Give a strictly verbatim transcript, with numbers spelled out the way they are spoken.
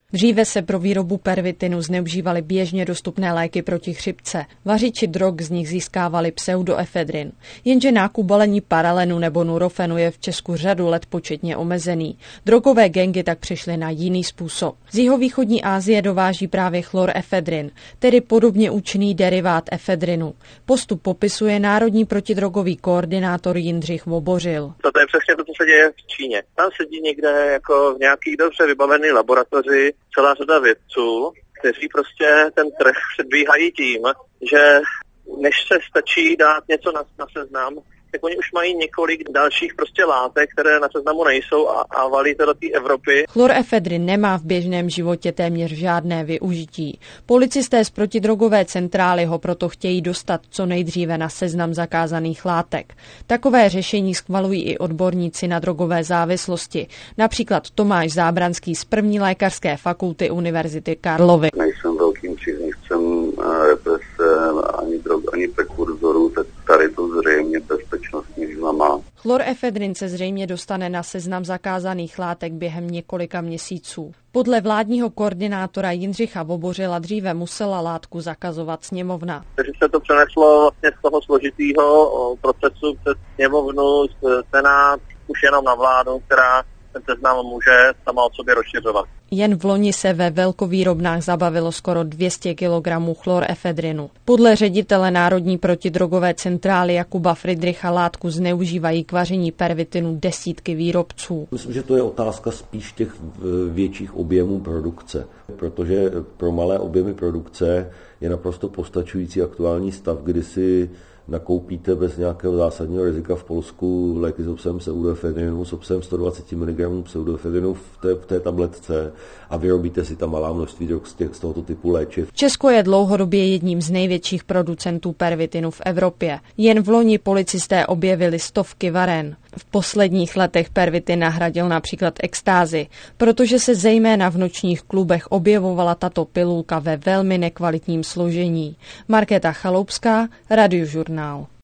Dříve se pro výrobu pervitinu zneužívaly běžně dostupné léky proti chřipce. Vařiči drog z nich získávali pseudoefedrin. Jenže nákup balení paralenu nebo nurofenu je v Česku řadu let početně omezený. Drogové gangy tak přišly na jiný způsob. Z jihovýchodní Asie dováží právě chlorefedrin, tedy podobně účinný derivát efedrinu. Postup popisuje národní protidrogový koordinátor Jindřich Vobořil. To je přesně to, co se děje v Číně. Tam sedí někde jako v nějakých dobře vybavených laboratoři celá řada vědců, kteří prostě ten trh předbíhají tím, že než se stačí dát něco na, na seznam, tak oni už mají několik dalších prostě látek, které na seznamu nejsou a, a valí to do té Evropy. Chlorefedrin nemá v běžném životě téměř žádné využití. Policisté z protidrogové centrály ho proto chtějí dostat co nejdříve na seznam zakázaných látek. Takové řešení schvalují i odborníci na drogové závislosti, například Tomáš Zábranský z první lékařské fakulty Univerzity Karlovy. Nejsem velkým příznivcem represe ani drog, ani prekurzorů, tak tady to zřejmě bezpečnostní význam má. Chlorefedrin se zřejmě dostane na seznam zakázaných látek během několika měsíců. Podle vládního koordinátora Jindřicha Vobořila dříve musela látku zakazovat sněmovna. Takže se to přeneslo vlastně z toho složitého procesu přes sněmovnu, senát, už jenom na vládu, která ten seznam může sama od sobě rozšiřovat. Jen v loni se ve velkovýrobnách zabavilo skoro dvě stě kilogramů chlorefedrinu. Podle ředitele Národní protidrogové centrály Jakuba Fridricha látku zneužívají k vaření pervitinu desítky výrobců. Myslím, že to je otázka spíš těch větších objemů produkce, protože pro malé objemy produkce je naprosto postačující aktuální stav, kdy si nakoupíte bez nějakého zásadního rizika v Polsku léky s obsahem pseudoefedrinu, s obsahem sto dvacet miligramů pseudoefedrinu v té, v té tabletce a vyrobíte si tam malá množství drog z, těch, z tohoto typu léčiv. Česko je dlouhodobě jedním z největších producentů pervitinu v Evropě. Jen v loni policisté objevili stovky varen. V posledních letech pervitin nahradil například extázi, protože se zejména v nočních klubech objevovala tato pilulka ve velmi nekvalitním složení. Markéta Chaloupská, Radiožurnál.